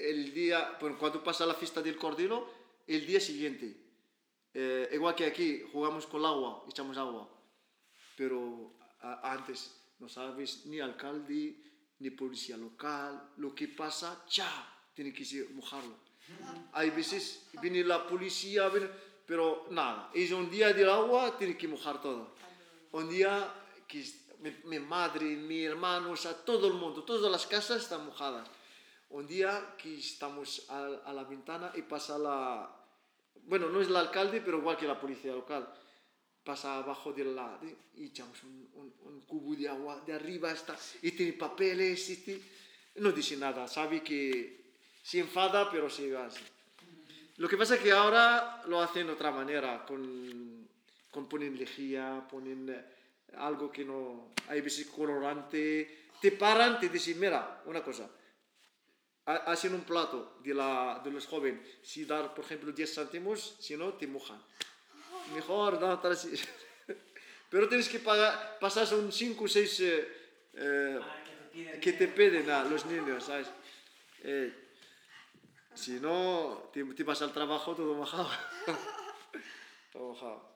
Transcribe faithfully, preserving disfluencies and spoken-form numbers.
el día, bueno, cuando pasa la fiesta del Cordero, el día siguiente. Eh, igual que aquí, jugamos con el agua, echamos agua. Pero a, antes no sabes ni alcalde, ni policía local, lo que pasa, ¡cha! Tiene que ser mojarlo. Hay veces viene la policía, viene, pero nada, es un día del agua, tiene que mojar todo. Un día que mi, mi madre, mi hermano, o sea, todo el mundo, todas las casas están mojadas. Un día que estamos a, a la ventana y pasa la... Bueno, no es el alcalde, pero igual que la policía local. Pasa abajo de la... y echamos un, un, un cubo de agua de arriba hasta... y tiene papeles, y tiene, no dice nada, sabe que se enfada, pero se va así. Lo que pasa es que ahora lo hacen de otra manera, con, con ponen lejía, ponen algo que no... hay veces colorante, te paran, te dicen, mira, una cosa, hacen un plato de, la, de los jóvenes, si dar, por ejemplo, diez céntimos, si no, te mojan. Mejor, no, tal así. Pero tienes que pagar, pasar son cinco o seis eh, eh, Ah, que te piden, que te piden a los niños, ¿sabes? Eh, si no, te, te vas al trabajo todo mojado. Todo mojado.